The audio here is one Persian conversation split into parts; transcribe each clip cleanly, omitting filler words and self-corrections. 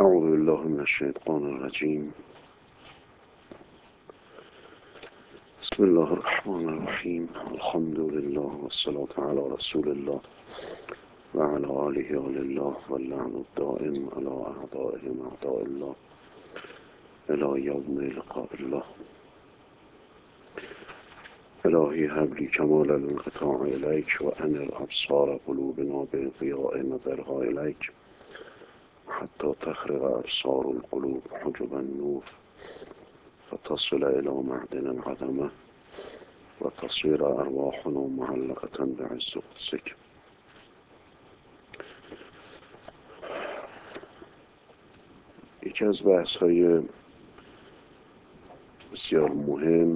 اعوذ بالله من الشیطان الرجیم. بسم الله الرحمن الرحیم. الحمد لله والصلاة علی رسول الله و علی آله الله واللعن الدائم علی اعدائهم اعداء الله الی یوم لقاء الله. الهی هب لی کمال الانقطاع الیک و انر ابصار قلوبنا بضیاء نظرها الیک حتی تخرق ابصار القلوب حجب النور فتصل الى معدن العظمه و تصویر ارواحنا معلقة بعز قدسک. یکی از بحث‌های بسیار مهم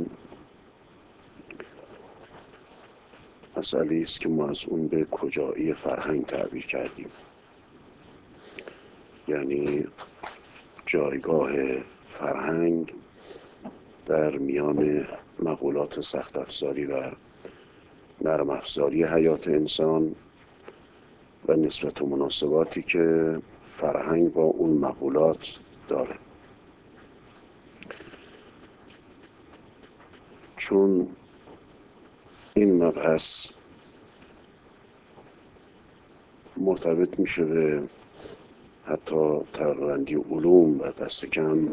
مسئله است که ما از اون به کجایی فرهنگ تعبیر کردیم، یعنی جایگاه فرهنگ در میان مقولات سخت افزاری و نرم افزاری حیات انسان و نسبت و مناسباتی که فرهنگ با اون مقولات داره. چون این مبحث مرتبط میشه به حتی طبقه‌بندی علوم و دست کم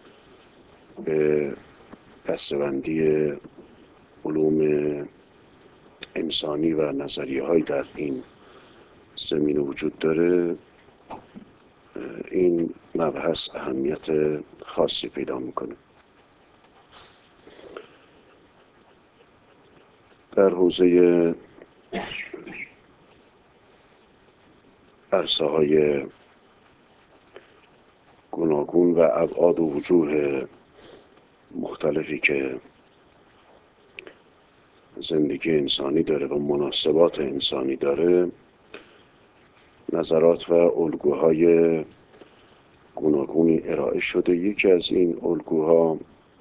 به دسته‌بندی علوم انسانی و نظریه‌های در این زمینه وجود داره، این مبحث اهمیت خاصی پیدا میکنه. در حوزه عرصه‌های گوناگون و ابعاد و وجوه مختلفی که زندگی انسانی داره و مناسبات انسانی داره، نظرات و الگوهای گوناگونی ارائه شده. یکی از این الگوها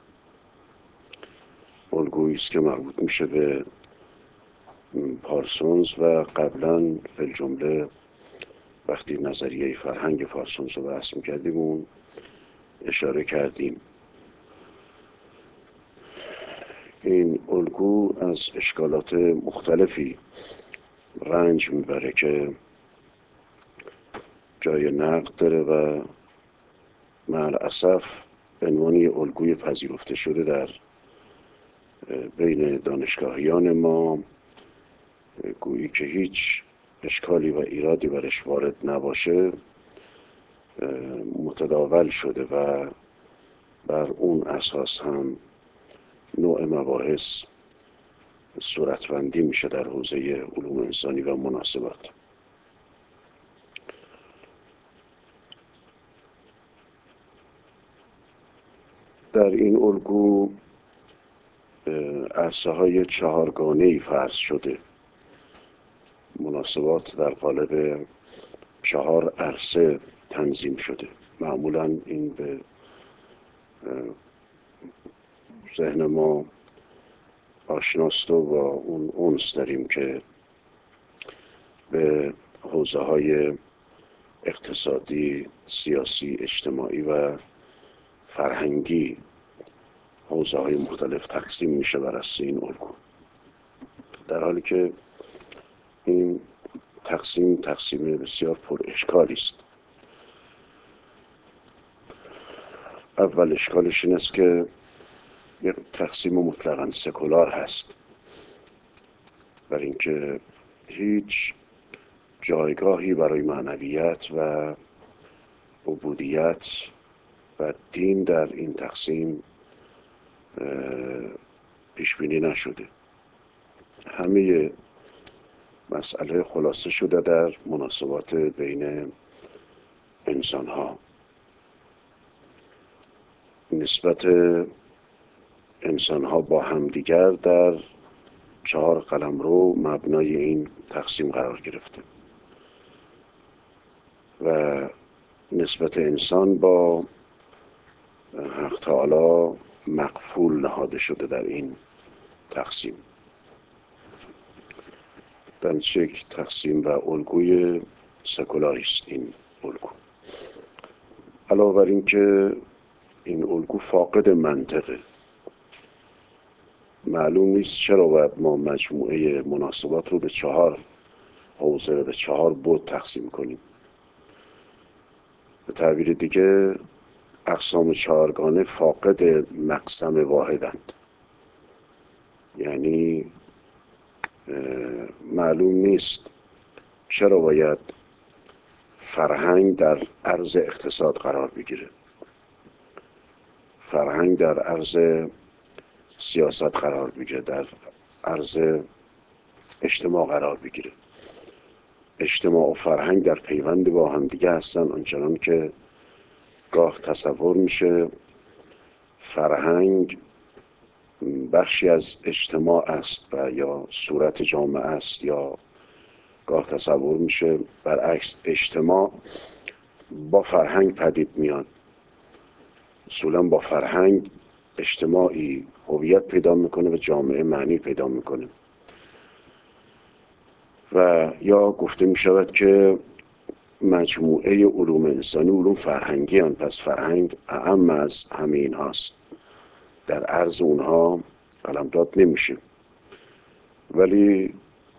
الگویی است که مربوط میشه به پارسونز و قبلا فی الجمله وقتی نظریه فرهنگ پارسونز رو بحث میکردیم اون اشاره کردیم. این الگو از اشکالات مختلفی رنج میبره که جای نقد داره و مع الاسف به عنوان الگوی پذیرفته شده در بین دانشگاهیان ما، گویی که هیچ اشکالی و ایرادی برش وارد نباشه، متداول شده و بر اون اساس هم نوع مباحث صورتبندی میشه در حوزه علوم انسانی و مناسبات. در این الگو عرصه‌های چهارگانه‌ای فرض شده، مناسبات در قالب 4 عرصه تنظیم شده. معمولا این به ذهن ما آشناست و با اون انس داریم که به حوزه‌های اقتصادی، سیاسی، اجتماعی و فرهنگی حوزه‌های مختلف تقسیم میشه بر اساس این الگو، در حالی که این تقسیم بسیار پر اشکالی است. اول اشکالش این است که یک تقسیم مطلقاً سکولار هست، برای اینکه هیچ جایگاهی برای معنویت و عبودیت و دین در این تقسیم پیش بینی نشده. همه مسئله خلاصه شده در مناسبات بین انسان ها. نسبت انسان ها با همدیگر در 4 قلمرو مبنای این تقسیم قرار گرفته و نسبت انسان با حق تعالی مقفول نهاده شده در این تقسیم. در یک تقسیم و الگوی سکولاریست این الگو. علاوه بر این که این الگو فاقد منطقه، معلوم نیست چرا باید ما مجموعه مناسبات رو به 4 حوزه و به 4 بعد تقسیم کنیم. به تعبیر دیگه اقسام 4گانه فاقد مقسم واحدند. یعنی معلوم نیست چرا باید فرهنگ در عرض اقتصاد قرار بگیره، فرهنگ در عرض سیاست قرار بگیره، در عرض اجتماع قرار بگیره. اجتماع و فرهنگ در پیوند با هم دیگه هستن، آنچنان که گاه تصور میشه فرهنگ بخشی از اجتماع است و یا صورت جامعه است، یا گاه تصور میشه برعکس اجتماع با فرهنگ پدید میاد. اصولا با فرهنگ اجتماعی هویت پیدا میکنه و جامعه معنی پیدا میکنه. و یا گفته میشود که مجموعه علوم انسانی علوم فرهنگی هستند، پس فرهنگ اعم از همه این هاست، در عرض اونها قلمداد نمیشه. ولی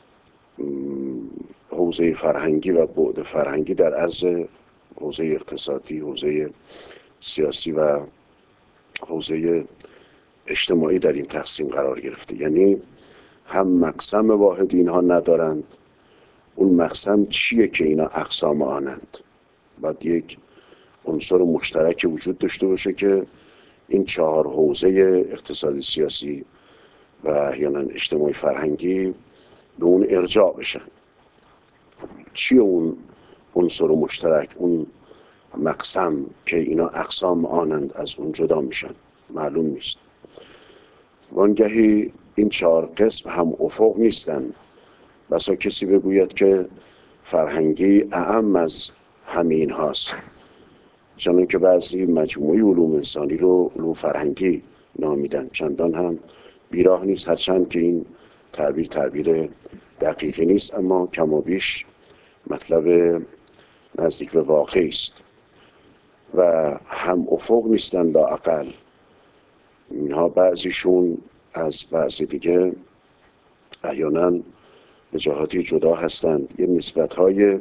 حوزه فرهنگی و بعد فرهنگی در عرض حوزه اقتصادی، حوزه سیاسی و حوزه اجتماعی در این تقسیم قرار گرفته. یعنی هم مقسم واحد اینها ندارند. اون مقسم چیه که اینا اقسام آنند؟ باید یک عنصر مشترک وجود داشته باشه که این 4 حوزه اقتصادی، سیاسی و احیانا اجتماعی فرهنگی به اون ارجاع بشن. چیه اون عنصر مشترک، اون مقسم که اینا اقسام آنند از اون جدا میشن؟ معلوم نیست. وانگهی این 4 قسم هم افق نیستن. بسا کسی بگوید که فرهنگی اعم از همین هاست، چون که بعضی مجموعی علوم انسانی رو علوم فرهنگی نامیدن. چندان هم بیراه نیست، هرچند که این تعبیر دقیقی نیست، اما کم و بیش مطلب نزدیک به واقعی است. و هم افق نیستن لااقل. اینها بعضیشون از بعضی دیگه احیانا به جهاتی جدا هستند. یه نسبت‌های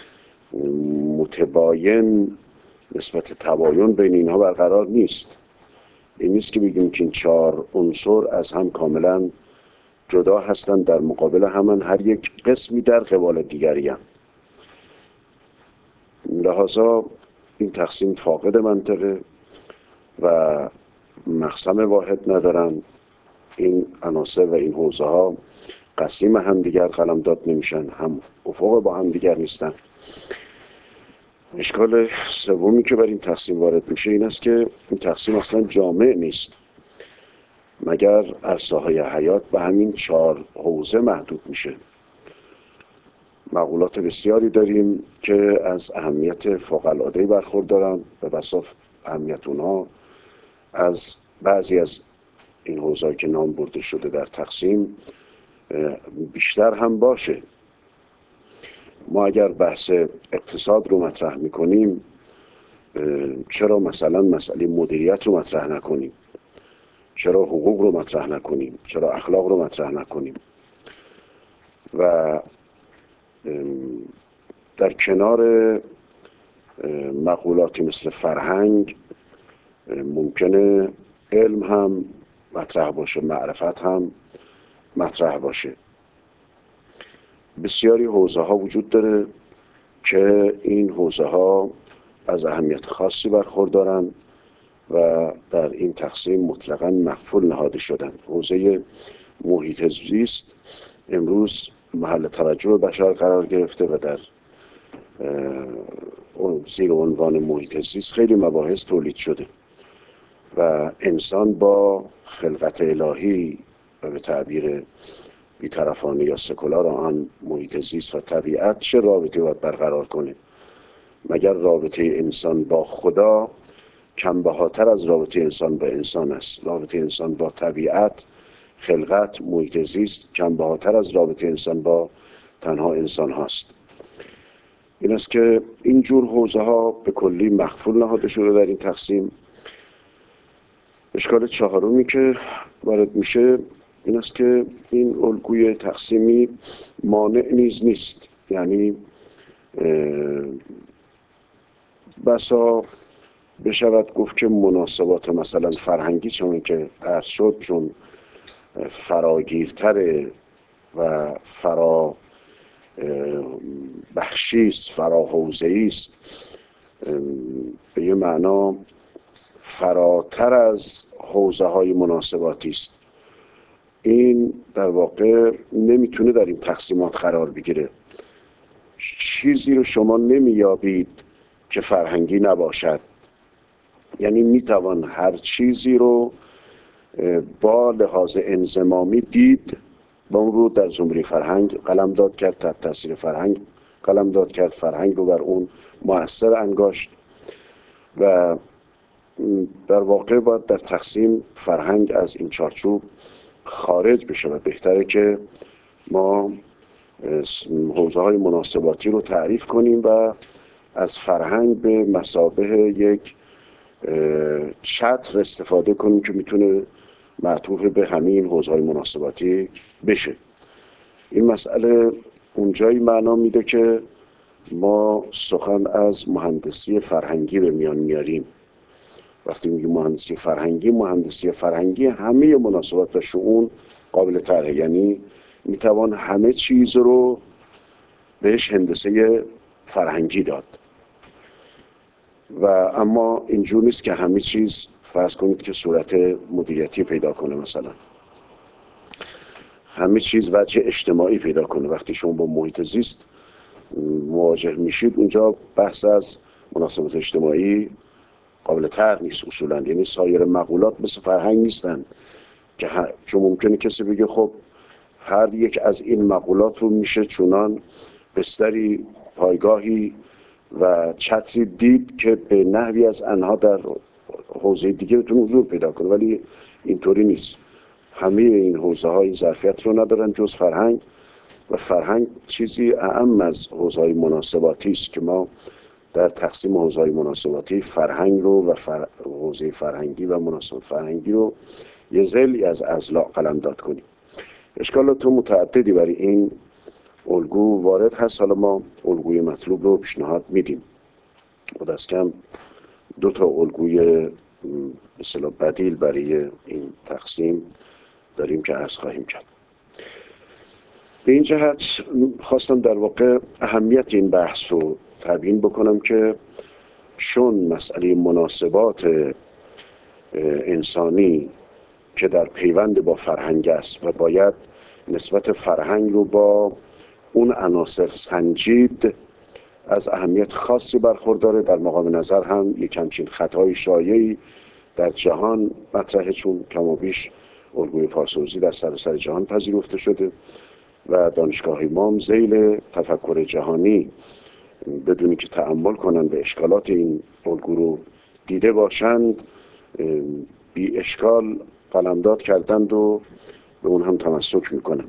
متباین، نسبت تباین بین اینها برقرار نیست. این نیست که بگیم که این 4 عنصر از هم کاملا جدا هستند، در مقابل همان هر یک قسمی در قبال دیگری هم. لحاظا این تقسیم فاقد منطقه و مقسم واحد ندارن. این عناصر و این حوزه ها قسیم هم دیگر قلمداد نمیشن، هم افق با هم دیگر نیستن. اشکال سومی که بر این تقسیم وارد میشه این است که این تقسیم اصلا جامع نیست، مگر عرصه های حیات به همین 4 حوزه محدود میشه. مقولات بسیاری داریم که از اهمیت فوق‌العاده‌ای برخوردارن و بسا اهمیت اونها از بعضی از این حوزه‌ای که نام برده شده در تقسیم بیشتر هم باشه. ما اگر بحث اقتصاد رو مطرح میکنیم، چرا مثلا مسئله مدیریت رو مطرح نکنیم؟ چرا حقوق رو مطرح نکنیم؟ چرا اخلاق رو مطرح نکنیم؟ و در کنار مقولاتی مثل فرهنگ ممکنه علم هم مطرح باشه، معرفت هم مطرح باشه. بسیاری حوزه ها وجود داره که این حوزه ها از اهمیت خاصی برخوردارن و در این تقسیم مطلقاً مغفول نهاده شدن. حوزه محیط زیست امروز محل توجه بشر قرار گرفته و در زیر عنوان محیط زیست خیلی مباحث تولید شده و انسان با خلقت الهی و به تعبیر بی‌طرفانه یا سکولار آن محیط زیست و طبیعت چه رابطه باید برقرار کنه؟ مگر رابطه انسان با خدا کم بهاتر از رابطه انسان با انسان است؟ رابطه انسان با طبیعت، خلقت، محیط زیست کم بهاتر از رابطه انسان با تنها انسان هاست. این است که این جور حوزه ها به کلی مقفول نهاده شده در این تقسیم. اشکال چهارمی که وارد میشه این است که این الگوی تقسیمی مانع نیز نیست، یعنی بسا بشود گفت که مناسبات مثلا فرهنگی چون که عرض شد چون فراگیرتره و فرا بخشیست، فرا حوزه‌ای است، به یه معنا فراتر از حوزه های مناسباتی است. این در واقع نمیتونه در این تقسیمات قرار بگیره. چیزی رو شما نمیابید که فرهنگی نباشد، یعنی میتوان هر چیزی رو با لحاظ انضمامی دید و اون رو در زمره فرهنگ قلمداد کرد، تحت تاثیر فرهنگ قلمداد کرد، فرهنگ رو بر اون مؤثر انگاشت و در واقع باید در تقسیم فرهنگ از این چارچوب خارج بشه و بهتره که ما حوزه های مناسباتی رو تعریف کنیم و از فرهنگ به مثابه یک چتر استفاده کنیم که میتونه معطوف به همین حوزه های مناسباتی بشه. این مسئله اونجایی معنا میده که ما سخن از مهندسی فرهنگی به میان میاریم. وقتی میگیم مهندسی فرهنگی همه مناسبات و شؤون قابل طرحه، یعنی میتوان همه چیز رو بهش هندسه فرهنگی داد و اما اینجور نیست که همه چیز فرض کنید که صورت مدیریتی پیدا کنه، مثلا همه چیز وجه اجتماعی پیدا کنه. وقتی شما با محیط زیست مواجه میشید اونجا بحث از مناسبات اجتماعی قابل طرح نیست اصولا، یعنی سایر مقولات مثل فرهنگ نیستن که چون ممکنه کسی بگه خب هر یک از این مقولات رو میشه چونان بستری، پایگاهی و چتری دید که به نحوی از آنها در حوزه دیگه بتونه حضور پیدا کنه، ولی اینطوری نیست. همه این حوزه های ظرفیت رو ندارن جز فرهنگ و فرهنگ چیزی اعم از حوزه های مناسباتی است که ما در تقسیم حوزه های مناسباتی فرهنگ رو و حوزه فرهنگی و مناسبات فرهنگی رو یه ذیلی از اضلاع قلمداد کنیم. اشکالات متعددی برای این الگو وارد هست. حالا ما الگوی مطلوب رو پیشنهاد میدیم و دست کم 2 تا الگوی مثلا بدیل برای این تقسیم داریم که عرض خواهیم کرد. به این جهت خواستم در واقع اهمیت این بحث رو تبیین بکنم که چون مسئله مناسبات انسانی که در پیوند با فرهنگ است و باید نسبت فرهنگ رو با اون عناصر سنجید، از اهمیت خاصی برخورداره. در مقام نظر هم یک همچین خطای شایعی در جهان مطرحه، چون کم و بیش الگوی پارسوزی در سراسر جهان پذیرفته شده و دانشگاه ما ذیل تفکر جهانی بدونی که تأمل کنند به اشکالات این الگو رو دیده باشند بی اشکال قلمداد کردند و به اون هم تمسک میکنند.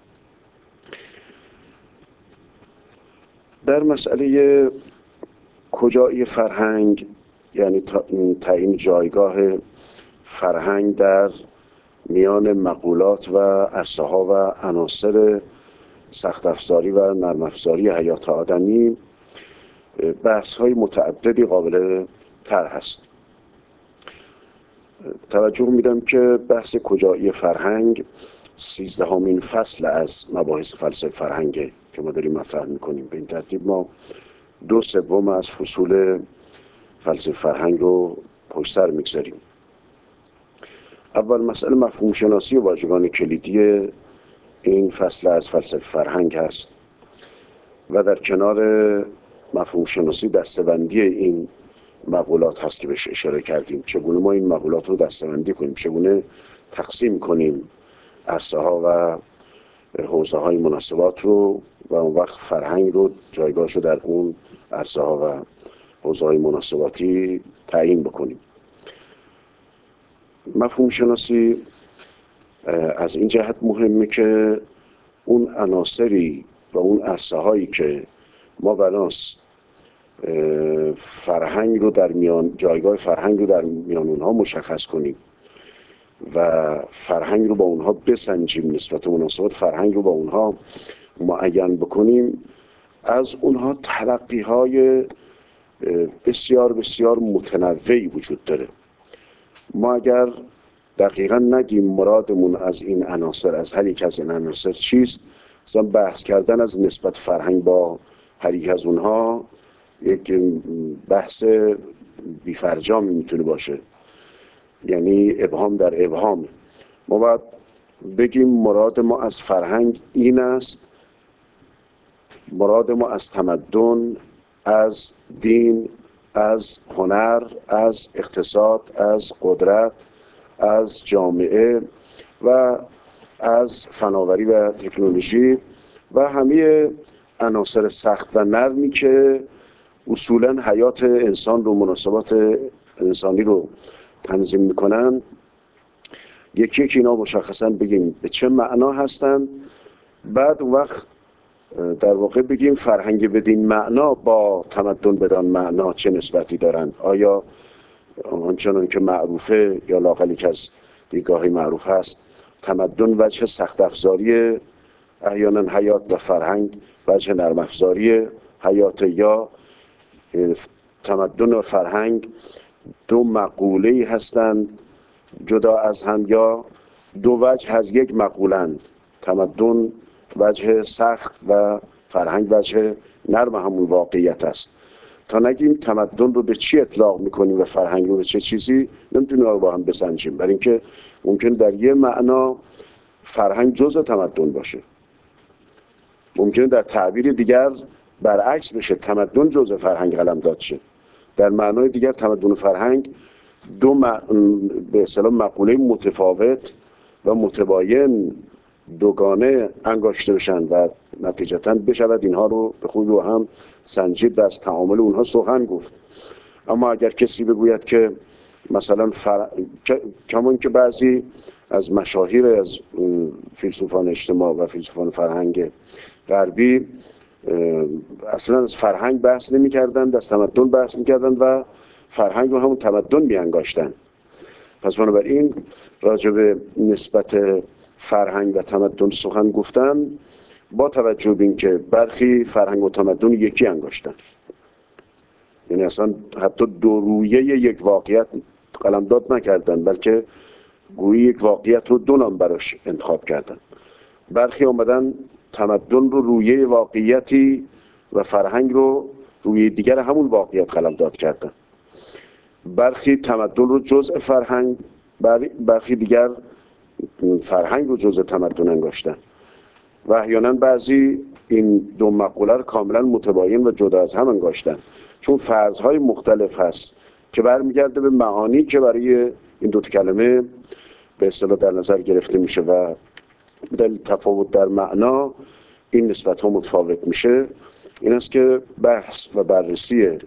در مسئله کجایی فرهنگ، یعنی تعیین جایگاه فرهنگ در میان مقولات و عرصه ها و عناصر سخت افزاری و نرم افزاری حیات آدمی، بحث های متعددی قابل طرح هست. توجه میدم که بحث کجایی فرهنگ 13مین فصل از مباحث فلسفه فرهنگه که ما داریم مطرح میکنیم. به این ترتیب ما 2/3 از فصول فلسفه فرهنگ رو پشت سر میگذاریم. اول مسئله مفهوم شناسی و واژگان کلیدی این فصل از فلسفه فرهنگ هست و در کنار مفهوم شناسی دسته‌بندی این مقولات هست که بهش اشاره کردیم. چگونه ما این مقولات رو دسته‌بندی کنیم، چگونه تقسیم کنیم عرصه ها و حوزه های مناسبات رو و اون وقت فرهنگ رو جایگاهش رو در اون عرصه ها و حوزه های مناسباتی تعیین بکنیم. مفهوم شناسی از این جهت مهمه که اون عناصری و اون عرصه هایی که ما بناس فرهنگ رو در میان، جایگاه فرهنگ رو در میان اونها مشخص کنیم و فرهنگ رو با اونها بسنجیم، نسبت مناسبات فرهنگ رو با اونها معین بکنیم، از اونها تلقی های بسیار بسیار متنوعی وجود داره. ما اگر دقیقا نگیم مرادمون از این عناصر، از هر یک از این عناصر چیست، مثلا بحث کردن از نسبت فرهنگ با هر یک از اونها یک بحث بی‌فرجامی میتونه باشه، یعنی ابهام در ابهام. ما باید بگیم مراد ما از فرهنگ این است، مراد ما از تمدن، از دین، از هنر، از اقتصاد، از قدرت، از جامعه و از فناوری و تکنولوژی و همه عناصر سخت و نرمی که اصولاً حیات انسان رو، مناسبات انسانی رو تنظیم میکنن، یکی یکی اینا مشخصاً بگیم به چه معنا هستن. بعد اون وقت در واقع بگیم فرهنگ بدین معنا با تمدن بدان معنا چه نسبتی دارند. آیا آنچنان که معروفه یا لااقل که از دیدگاهی معروف هست تمدن وجه سخت افزاری احیانا حیات و فرهنگ وجه نرم افزاری حیات، یا تمدن و فرهنگ دو مقوله‌ای هستند جدا از هم، یا دو وجه از یک مقولند، تمدن وجه سخت و فرهنگ وجه نرم همون واقعیت است. تا نگیم تمدن رو به چی اطلاق میکنیم و فرهنگ رو به چه چیزی، نمیتونیم رو با هم بسنجیم، برای اینکه ممکن در یه معنا فرهنگ جزء تمدن باشه، ممکنه در تعبیر دیگر برعکس بشه، تمدن جزء فرهنگ قلمداد شه. در معنای دیگر تمدن و فرهنگ به اصطلاح مقوله متفاوت و متباین دوگانه انگاشته بشن و نتیجتاً بشود اینها رو به خوبی با هم سنجید و از تعامل اونها سخن گفت. اما اگر کسی بگوید که مثلا کمان که بعضی از مشاهیر از فیلسوفان اجتماع و فیلسوفان فرهنگ غربی اصلا از فرهنگ بحث نمی کردند، از تمدن بحث می کردند و فرهنگ رو همون تمدن می انگاشتند. پس بنابراین راجع به نسبت فرهنگ و تمدن سخن گفتن با توجه به اینکه برخی فرهنگ و تمدن یکی انگاشتن، یعنی اصلا حتی دو رویه یک واقعیت قلمداد نکردن، بلکه گویی یک واقعیت رو دو نام براش انتخاب کردن. برخی آمدن تمدن رو رویه واقعیتی و فرهنگ رو رویه دیگر همون واقعیت قلمداد کردن. برخی تمدن رو جزء فرهنگ، برخی دیگر فرهنگ رو جزء تمدن انگاشتن و احیانا بعضی این دو مقوله رو کاملا متباین و جدا از هم انگاشتن، چون فرضهای مختلف هست که برمیگرده به معانی که برای این دو کلمه به اصطلاح در نظر گرفته میشه و به دلیل تفاوت در معنا این نسبت ها متفاوت میشه. این است که بحث و بررسی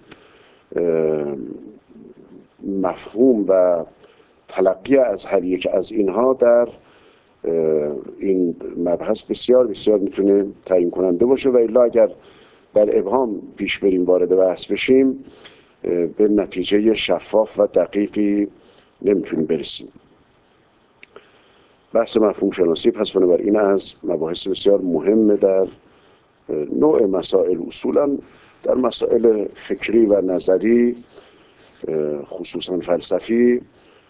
مفهوم و تلقی از هر یک از اینها در این مبحث بسیار بسیار میتونه تعیین کننده باشه و الا اگر در ابهام پیش بریم، وارد بحث بشیم، به نتیجه شفاف و دقیقی نمیتونیم برسیم. بحث مفهوم شناسی پس بنابراین از مباحث بسیار مهمه در نوع مسائل، اصولا در مسائل فکری و نظری خصوصا فلسفی.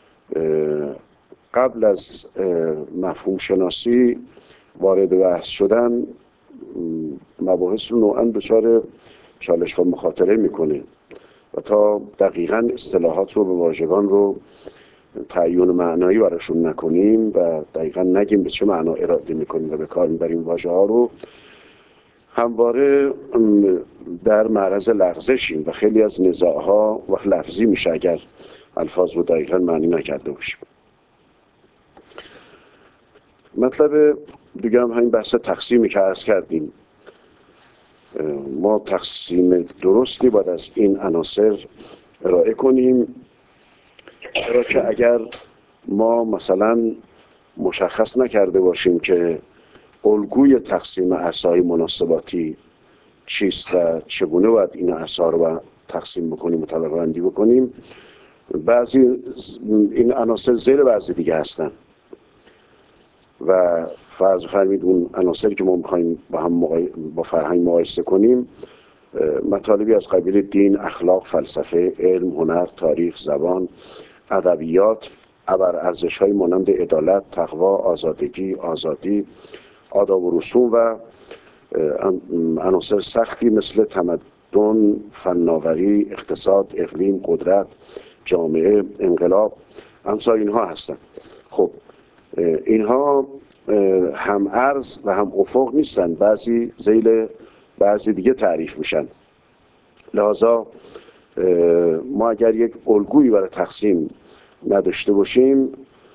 قبل از مفهوم شناسی وارد بحث شدن مباحث رو نوعاً دچار چالش و مخاطره میکنه و تا دقیقاً اصطلاحات رو به واژگان رو تعیین معنایی براشون نکنیم و دقیقاً نگیم به چه معنا اراده میکنیم و به کار میبریم واژه ها رو، همواره در معرض لغزشیم و خیلی از نزاعها وقت لفظی میشه اگر الفاظ رو دقیقاً معنی نکرده باشیم. مطلب دیگه هم همین بحث تقسیمی که عرض کردیم. ما تقسیم درستی باید از این عناصر ارائه کنیم، چرا که اگر ما مثلا مشخص نکرده باشیم که الگوی تقسیم عرصه‌های مناسباتی چیست و چگونه باید این عرصه‌ها رو تقسیم بکنیم و طبقه بندی بکنیم. بعضی این عناصر ذیل بعضی دیگه هستن و فرض فرمید اون عناصری که ما می‌خوایم با فرهنگ مقایسه کنیم مطالبی از قبیل دین، اخلاق، فلسفه، علم، هنر، تاریخ، زبان، ادبیات، ابر ارزش‌های مانند عدالت، تقوا، آزادگی، آزادی، آداب و رسوم و عناصر سختی مثل تمدن، فناوری، اقتصاد، اقلیم، قدرت، جامعه، انقلاب، امثال اینها هستند. خب اینها هم عرض و هم افق نیستن، بعضی ذیل بعضی دیگه تعریف میشن. لذا ما اگر یک الگویی برای تقسیم نداشته باشیم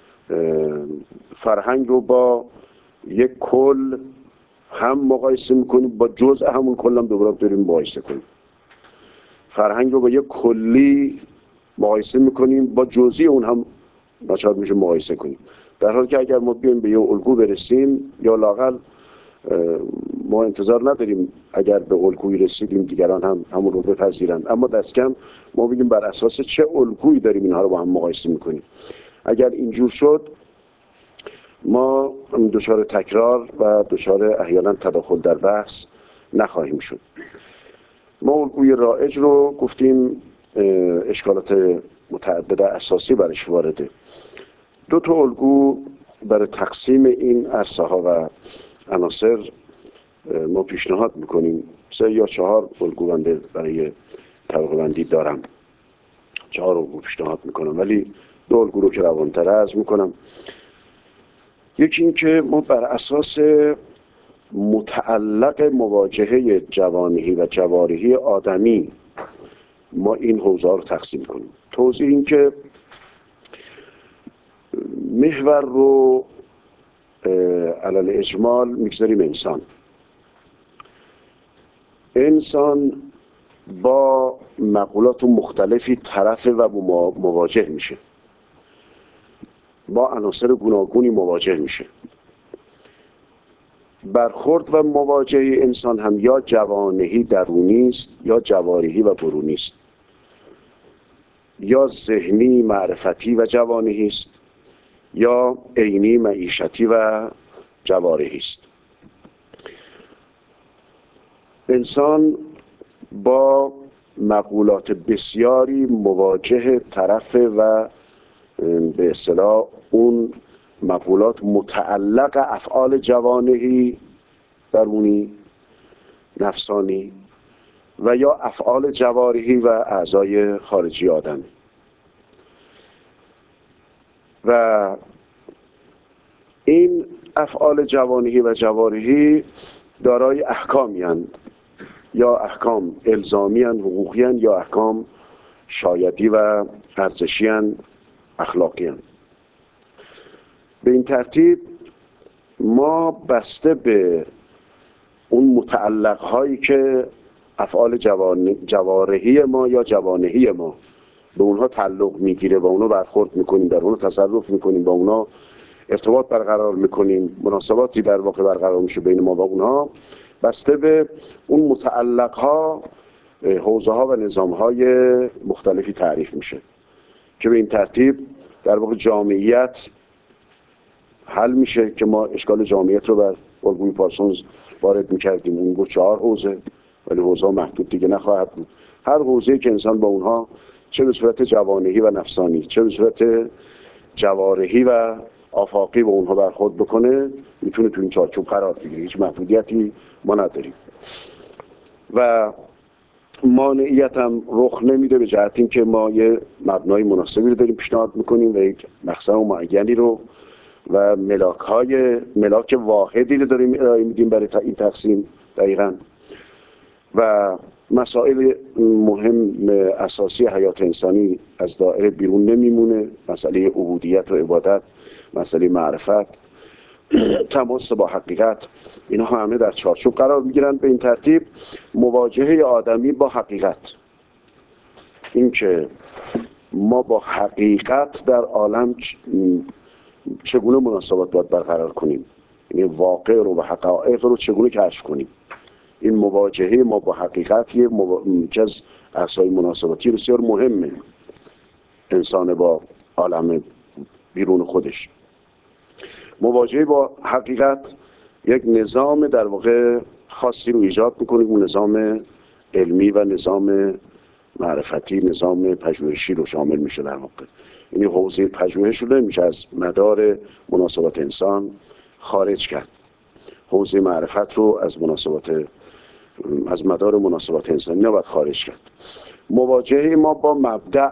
فرهنگ رو با یک کل هم مقایسه میکنیم، با جزء همون کل هم دوباره داریم مقایسه کنیم. فرهنگ رو با یک کلی مقایسه میکنیم، با جزئی اون هم ناچار میشه مقایسه کنیم، در حالی که اگر ما بیایم به یه الگو برسیم یا لااقل ما انتظار نداریم اگر به الگویی رسیدیم دیگران هم همون رو بپذیرند، اما دست کم ما بگیم بر اساس چه الگویی داریم اینها رو با هم مقایسه میکنیم. اگر اینجور شد ما دچار تکرار و دچار احیانا تداخل در بحث نخواهیم شد. ما الگوی رایج رو گفتیم اشکالات متعدد اساسی برش وارده. دو تا الگو برای تقسیم این عرصه ها و عناصر ما پیشنهاد میکنیم. 3 یا 4 الگو بنده برای طبقه بندی دارم، 4 الگو پیشنهاد میکنم، ولی 2 الگو رو که روان‌تر عرض میکنم. یکی این که ما بر اساس متعلق مواجهه جوانهی و جوارحی آدمی ما این حوزه رو تقسیم کنیم. توضیح این که محور رو علل اجمال میگذاریم انسان با مقولات مختلفی طرف و مواجه میشه، با عناصر گوناگونی مواجه میشه. برخورد و مواجهه انسان هم یا جوانهی درونی است یا جوارحی و برونی است، یا ذهنی معرفتی و جوانهی است یا عینی معیشتی و جوارحی است. انسان با مقولات بسیاری مواجه طرف و به اصطلاح اون مقولات متعلق افعال جوانهی درونی نفسانی و یا افعال جوارحی و اعضای خارجی آدمی. و این افعال جوانهی و جوارحی دارای احکامی هستند، یا احکام الزامی هستند، حقوقی هستند، یا احکام شایدی و ارزشی هستند، اخلاقی هستند. به این ترتیب ما بسته به اون متعلق هایی که افعال جوارحی ما یا جوانهی ما به اونها تعلق میگیره، با اونها برخورد میکنیم، در اونها تصرف میکنیم، با اونها ارتباط برقرار میکنیم، مناسباتی در واقع برقرار میشه بین ما و اونها، بسته به اون متعلق ها حوزه ها و نظام های مختلفی تعریف میشه که به این ترتیب در واقع جامعیت حل میشه که ما اشکال جامعیت رو بر الگوی پارسونز وارد میکردیم. اون گفت 4 حوزه، ولی حوزه محدود دیگه نخواهد بود. هر حوزه‌ای که انسان با اونها چه به صورت جوانهی و نفسانی چه به صورت جوارحی و آفاقی با اونها برخورد بکنه میتونه تو این چارچوب قرار بگیره، هیچ محدودیتی ما نداریم و مانعیت هم رخ نمیده به جهت این که ما یه مبنای مناسبی رو داریم پیشنهاد میکنیم و یک مقصد معینی رو و ملاک واحدی رو داریم ارائه میدیم برای این تقسیم دقیقاً. و مسائل مهم اساسی حیات انسانی از دایره بیرون نمیمونه، مسئله عبودیت و عبادت، مسئله معرفت، تماس با حقیقت، اینها همه در چارچوب قرار میگیرن. به این ترتیب مواجهه آدمی با حقیقت، این که ما با حقیقت در عالم چگونه مناسبات باید برقرار کنیم، یعنی واقع رو و حقایق رو چگونه کشف کنیم، این مواجهه ما با حقیقت یکی از عرصه‌های مناسباتی بسیار مهمه انسان با عالم بیرون خودش. مواجهه با حقیقت یک نظام در واقع خاصی رو ایجاد میکنه، اون نظام علمی و نظام معرفتی، نظام پژوهشی رو شامل میشه در واقع. یعنی حوزه پژوهش رو نمیشه از مدار مناسبات انسان خارج کرد، حوزه معرفت رو از مدار مناسبات انسانی نباید خارج کرد. مواجهه ما با مبدأ،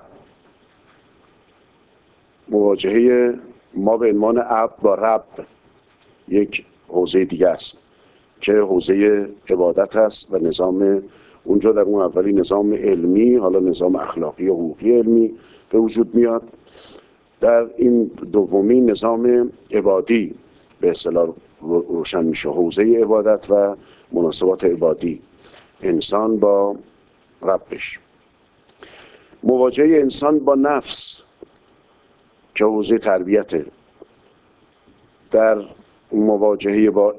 مواجهه ما به عنوان عبد با رب یک حوزه دیگه است که حوزه عبادت است و نظام اونجا در اون اولی نظام علمی، حالا نظام اخلاقی و حقوقی علمی به وجود میاد. در این دومی نظام عبادی به اصطلاح روشن میشه، حوزه عبادت و مناسبات عبادی انسان با ربش. مواجهه انسان با نفس که حوزه تربیته. در مواجهه با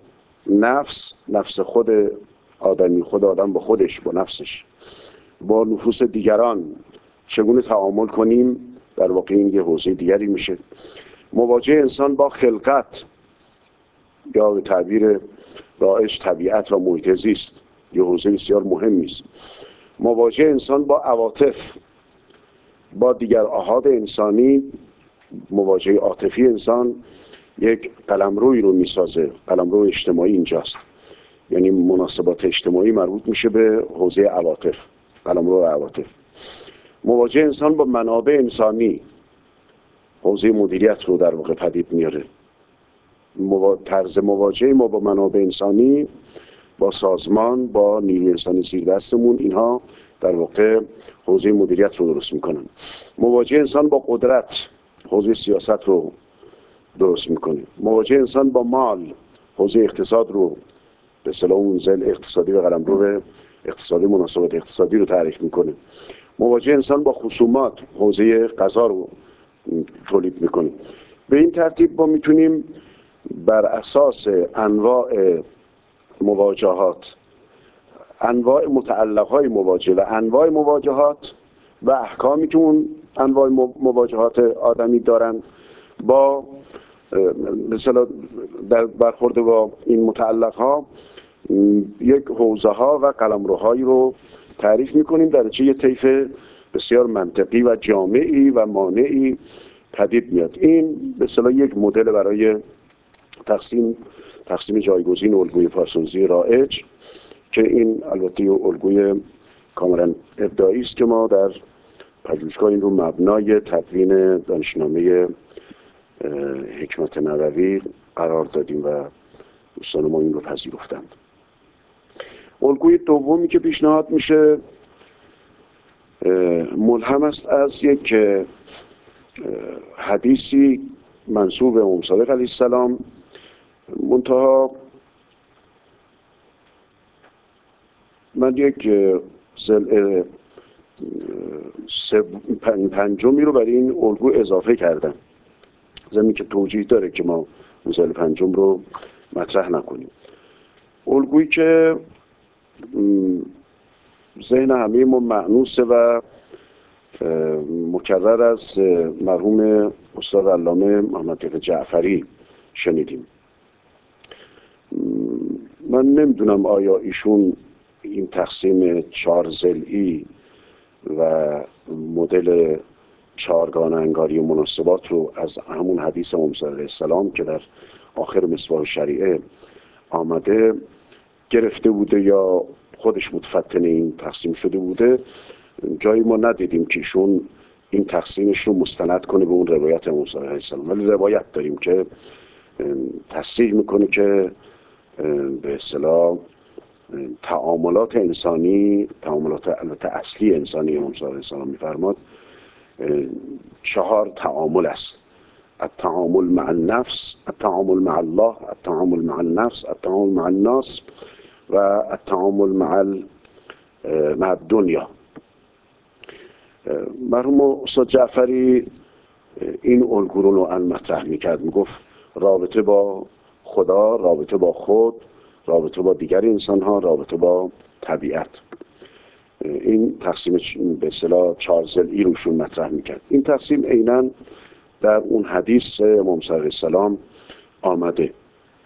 نفس خود آدمی، خود آدم با خودش، با نفسش، با نفوس دیگران چگونه تعامل کنیم، در واقع این یه حوزه دیگری میشه. مواجهه انسان با خلقت یا به تعبیر رایج طبیعت و محیط زیست یه حوزه بسیار مهمی است. مواجهه انسان با عواطف، با دیگر احاد انسانی، مواجهه عاطفی انسان یک قلمرویی رو میسازه، قلمرو اجتماعی اینجاست، یعنی مناسبات اجتماعی مربوط میشه به حوزه عواطف، قلمرو عواطف. مواجهه انسان با منابع انسانی حوزه مدیریت رو در واقع پدید میاره. طرز مواجهه ما با منابع انسانی، با سازمان، با نیروی انسانی زیر دستمون، اینها در واقع حوزه مدیریت رو درست میکنن. مواجهه انسان با قدرت حوزه سیاست رو درست میکنه. مواجهه انسان با مال حوزه اقتصاد رو به اصطلاح اون ذیل اقتصادی و قلمرو اقتصادی، مناسبات اقتصادی رو تعریف میکنه. مواجهه انسان با خصومات حوزه قضا رو تولید میکنه. به این ترتیب ما میتونیم بر اساس انواع مواجهات، انواع متعلقهای مواجهه و انواع مواجهات و احکامی که اون انواع مواجهات آدمی دارن، با مثلا در برخورد با این متعلقها یک حوزه ها و قلمروهایی رو تعریف میکنیم، در نتیجه یه طیف بسیار منطقی و جامعی و مانعی پدید میاد. این به اصطلاح یک مدل برای تقسیم جایگزین الگوی پارسونزی رایج که این البته الگوی کاملا ابداعی است که ما در پژوهشگاه این رو مبنای تدوین دانشنامه حکمت نبوی قرار دادیم و دوستان ما این رو پذیرفتند. الگوی دومی که پیشنهاد میشه ملهم است از یک حدیثی منسوب به امام صادق علیه السلام، منتها من یک ضلع پنجمی رو برای این الگو اضافه کردم، زمین که توجیه داره که ما ضلع پنجم رو مطرح نکنیم. الگویی که ذهن همه ما مأنوسه و مکرر از مرحوم استاد علامه محمد تقی جعفری شنیدیم. من نمیدونم آیا ایشون این تقسیم 4 ضلعی و مدل 4گانه انگاری مناسبات رو از همون حدیث امام صادق علیه السلام که در آخر مصباح شریعه آمده گرفته بوده یا خودش متفطن این تقسیم شده بوده. جایی ما ندیدیم که ایشون این تقسیمش رو مستند کنه به اون روایت امام صادق علیه السلام، ولی روایت داریم که تصریح میکنه که به اصطلاح تعاملات انسانی، تعاملات البته اصلی انسانی امام صادق علیه السلام میفرماد 4 تعامل است: التعامل مع النفس، التعامل مع الله، التعامل مع النفس، التعامل مع الناس و التعامل مع الدنیا. مرحوم استاد جعفری این الگو رو نوعاً مطرح میکرد، میگفت رابطه با خدا، رابطه با خود، رابطه با دیگر انسان ها، رابطه با طبیعت. این تقسیم به اصطلاح چارزل روشون مطرح میکرد. این تقسیم عیناً در اون حدیث امام صلی الله علیه السلام آمده.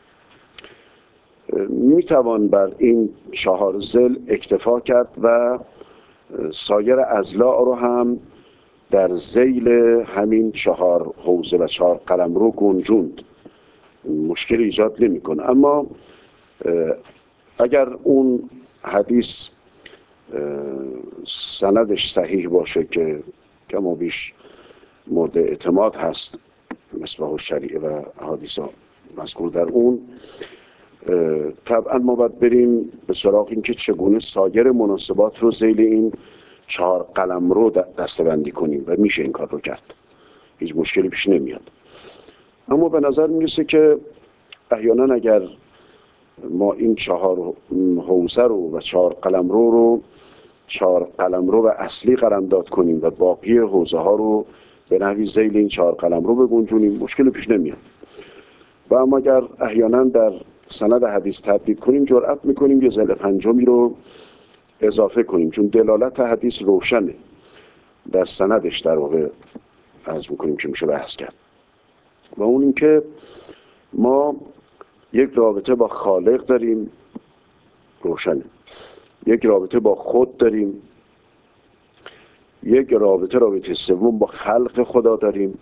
میتوان بر این 4 ضلع اکتفا کرد و سایر اضلاع رو هم در ذیل همین 4 حوزه و 4 قلمرو گنجوند، مشکل ایجاد نمیکنه. اما اگر اون حدیث سندش صحیح باشه که کم و بیش مورد اعتماد هست، مصباح الشریعه و احادیث مذکور در اون، طبعا ما باید بریم به سراغ این که چگونه سایر مناسبات رو ذیل این 4 قلمرو دسته‌بندی کنیم و میشه این کار رو کرد، هیچ مشکلی پیش نمیاد. اما به نظر میرسه که احیانا اگر ما این 4 حوزه رو و 4 قلمرو رو 4 قلمرو و اصلی قلمداد کنیم و باقی حوزه ها رو به نحوی ذیل این 4 قلمرو بگنجونیم، مشکلی پیش نمیاد. و اما اگر احیانا در سند حدیث تردید کنیم، جرأت میکنیم یه ضلع پنجمی رو اضافه کنیم، چون دلالت حدیث روشنه در سندش، در واقع عرض میکنیم که میشه بحث کرد. و اون این که ما یک رابطه با خالق داریم، روشنه. یک رابطه با خود داریم. یک رابطه سوم با خلق خدا داریم،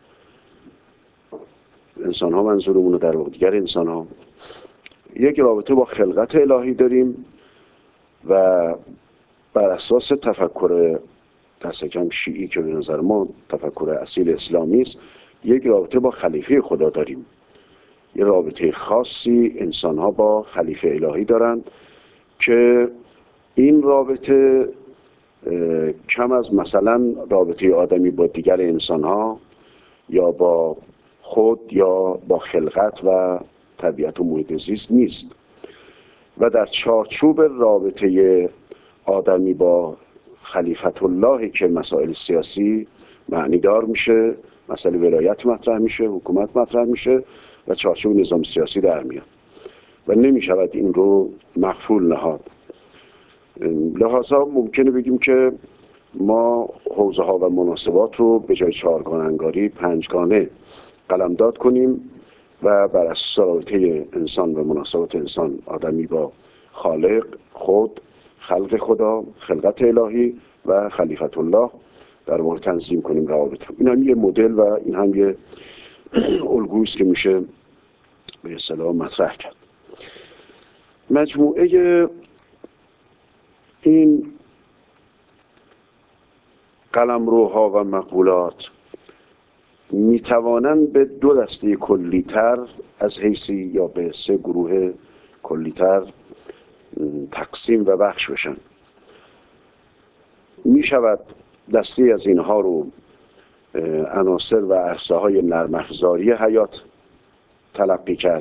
انسان ها منظورمونه، در واقع دیگر انسان ها. یک رابطه با خلقت الهی داریم و بر اساس تفکر دست کم شیعی که به نظر ما تفکر اصیل اسلامی است، یک رابطه با خلیفه خدا داریم. یک رابطه خاصی انسان ها با خلیفه الهی دارند که این رابطه کم از مثلا رابطه آدمی با دیگر انسان ها یا با خود یا با خلقت و طبیعت و محیط زیست نیست. و در چارچوب رابطه آدمی با خلیفت الله که مسائل سیاسی معنیدار میشه، مسئله ولایت مطرح میشه، حکومت مطرح میشه و چارچوب نظام سیاسی در میاد و نمیشود این رو مغفول نهاد. لحاظا ممکنه بگیم که ما حوزه ها و مناسبات رو به جای 4 گانه انگاری 5 گانه قلمداد کنیم و بر اساس رابطه انسان و مناسبات انسان آدمی با خالق، خود، خلق خدا، خلقت الهی و خلیفت الله در واقع تنظیم کنیم روابط رو. این هم یه مدل و این هم یه الگویی است که میشه به اصطلاح مطرح کرد. مجموعه این قلمروها و مقولات میتوانند به 2 دسته کلی‌تر از حیث یا به 3 گروه کلی‌تر تقسیم و بخش بشن. میشود دسته از اینها رو عناصر و عرصه‌های نرم افزاری حیات تلقی کرد.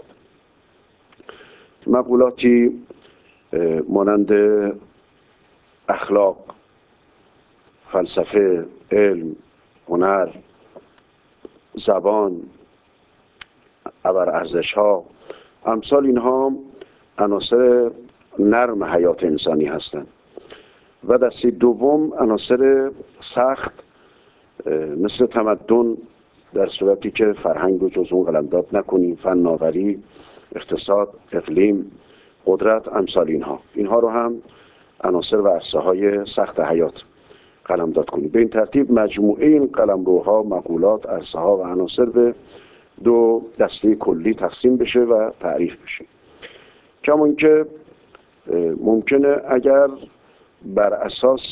مقولاتی مانند اخلاق، فلسفه، علم، هنر، زبان، ابرارزش‌ها، امثال اینها عناصر نرم حیات انسانی هستند. و دسته دوم عناصر سخت مثل تمدن، در صورتی که فرهنگ رو جز اون قلمداد نکنیم، فناوری، اقتصاد، اقلیم، قدرت، امثال اینها رو هم عناصر و عرصه‌های سخت حیات قلمداد کنیم. به این ترتیب مجموعه این قلمروها، مقولات، عرصه‌ها و عناصر به 2 دسته کلی تقسیم بشه و تعریف بشه. کما اینکه ممکنه اگر بر اساس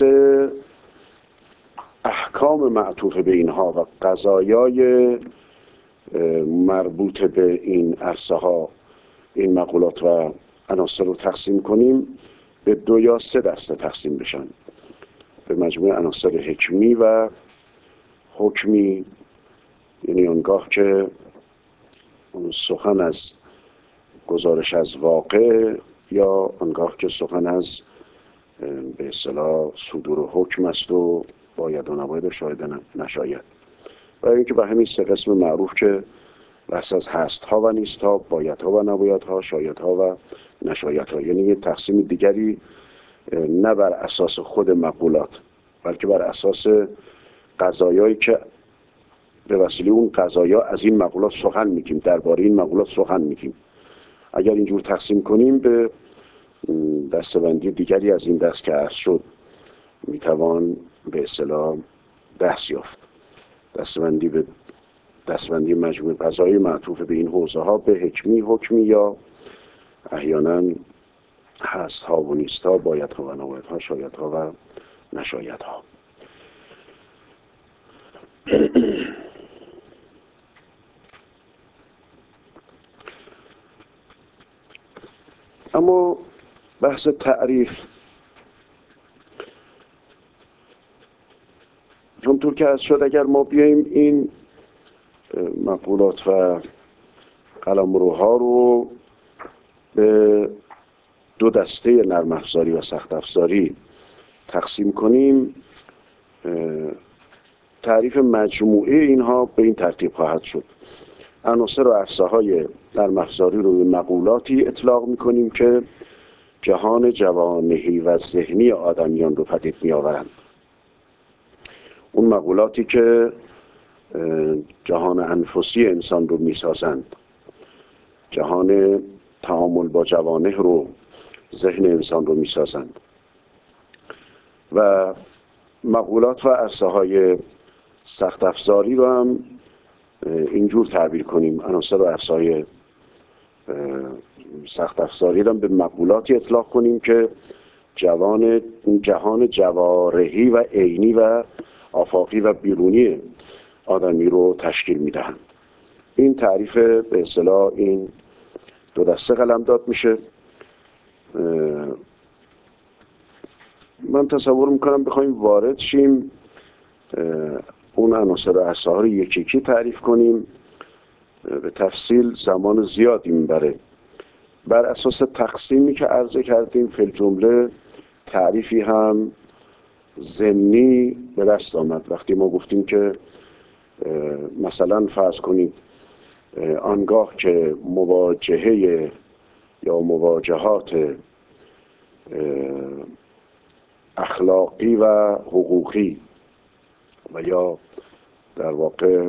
احکام معطوف به اینها و قضایای مربوط به این عرصه ها این مقولات و عناصر رو تقسیم کنیم، به 2 یا 3 دسته تقسیم بشن، به مجموعه عناصر حکمی و حکمی. یعنی آنگاه که سخن از گزارش از واقع یا آنگاه که سخن از به اصطلاح صدور حکم است و باید و نباید و شاید نشاید. و اینکه به همین 3 قسم معروف که بحث از هست ها و نیست ها، باید ها و نباید ها، شاید ها و نشاید ها. یعنی یه تقسیم دیگری نه بر اساس خود مقولات، بلکه بر اساس قضایایی که به وسیله اون قضایا از این مقولات سخن میگیم، درباره این مقولات سخن میگیم. اگر اینجور تقسیم کنیم به دستبندی دیگری از این دست که عرض شد میتوان به اصطلاح دست یافت. دستبندی مجموع قضایی معطوف به این حوزه ها به حکمی یا احیانا هست ها و نیست ها، باید ها و نباید ها، شاید ها و نشاید ها. اما بحث تعریف، همونطور که عرض شد، اگر ما بیاییم این مقولات و قلمروها رو به دو دسته نرم افزاری و سخت افزاری تقسیم کنیم، تعریف مجموعه اینها به این ترتیب خواهد شد: عناصر و عرصه‌های نرم افزاری رو به مقولاتی اطلاق می‌کنیم که جهان جوانهی و ذهنی آدمیان رو پدید می‌آورند. اون مقولاتی که جهان انفسی انسان رو می‌سازند، جهان تعامل با جوانه رو، ذهن انسان رو می‌سازند. و مقولات و عرصه‌های سخت افزاری رو هم اینجور تعبیر کنیم: عناصر و عرصه‌های سخت افزاری رو به مقولاتی اطلاق کنیم که جهان جوارحی و عینی و آفاقی و بیرونی آدمی رو تشکیل میدهند. این تعریف به اصطلاح این دو دسته قلمداد میشه. من تصور میکنم بخوایم وارد شیم اون عناصر و عرصه‌ها رو یکی یکی تعریف کنیم، به تفصیل زمان زیادی میبره. بر اساس تقسیمی که عرضه کردیم فی الجمله تعریفی هم ضمنی به دست آمد. وقتی ما گفتیم که مثلا فرض کنید آنگاه که مواجهه یا مواجهات اخلاقی و حقوقی و یا در واقع